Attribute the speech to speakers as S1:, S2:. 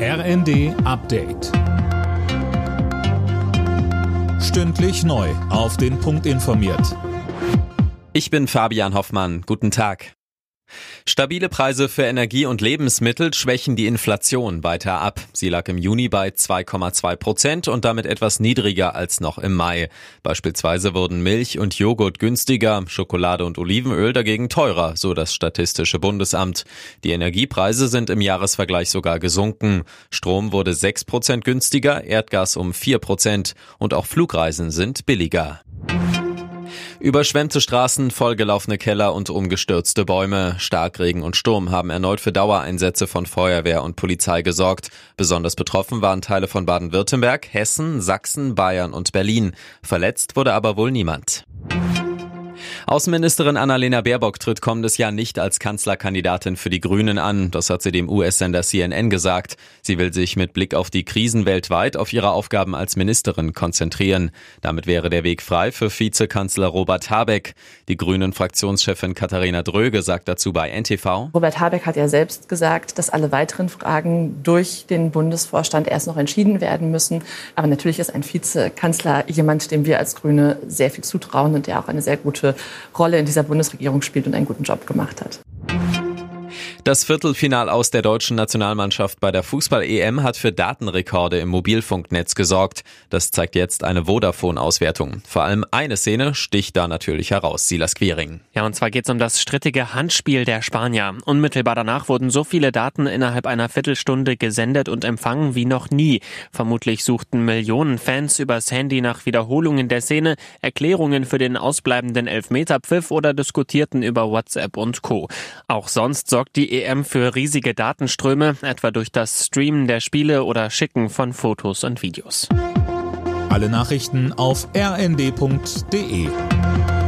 S1: RND Update. Stündlich neu auf den Punkt informiert.
S2: Ich bin Fabian Hoffmann. Guten Tag. Stabile Preise für Energie und Lebensmittel schwächen die Inflation weiter ab. Sie lag im Juni bei 2,2% und damit etwas niedriger als noch im Mai. Beispielsweise wurden Milch und Joghurt günstiger, Schokolade und Olivenöl dagegen teurer, so das Statistische Bundesamt. Die Energiepreise sind im Jahresvergleich sogar gesunken. Strom wurde 6% günstiger, Erdgas um 4% und auch Flugreisen sind billiger. Überschwemmte Straßen, vollgelaufene Keller und umgestürzte Bäume. Starkregen und Sturm haben erneut für Dauereinsätze von Feuerwehr und Polizei gesorgt. Besonders betroffen waren Teile von Baden-Württemberg, Hessen, Sachsen, Bayern und Berlin. Verletzt wurde aber wohl niemand. Außenministerin Annalena Baerbock tritt kommendes Jahr nicht als Kanzlerkandidatin für die Grünen an. Das hat sie dem US-Sender CNN gesagt. Sie will sich mit Blick auf die Krisen weltweit auf ihre Aufgaben als Ministerin konzentrieren. Damit wäre der Weg frei für Vizekanzler Robert Habeck. Die Grünen-Fraktionschefin Katharina Dröge sagt dazu bei NTV:
S3: Robert Habeck hat ja selbst gesagt, dass alle weiteren Fragen durch den Bundesvorstand erst noch entschieden werden müssen. Aber natürlich ist ein Vizekanzler jemand, dem wir als Grüne sehr viel zutrauen und der auch eine sehr gute Rolle in dieser Bundesregierung spielt und einen guten Job gemacht hat.
S2: Das Viertelfinal aus der deutschen Nationalmannschaft bei der Fußball-EM hat für Datenrekorde im Mobilfunknetz gesorgt. Das zeigt jetzt eine Vodafone-Auswertung. Vor allem eine Szene sticht da natürlich heraus. Silas Quiring.
S4: Ja, und zwar geht es um das strittige Handspiel der Spanier. Unmittelbar danach wurden so viele Daten innerhalb einer Viertelstunde gesendet und empfangen wie noch nie. Vermutlich suchten Millionen Fans übers Handy nach Wiederholungen der Szene, Erklärungen für den ausbleibenden Elfmeterpfiff oder diskutierten über WhatsApp und Co. Auch sonst sorgt die EM für riesige Datenströme, etwa durch das Streamen der Spiele oder Schicken von Fotos und Videos.
S1: Alle Nachrichten auf rnd.de.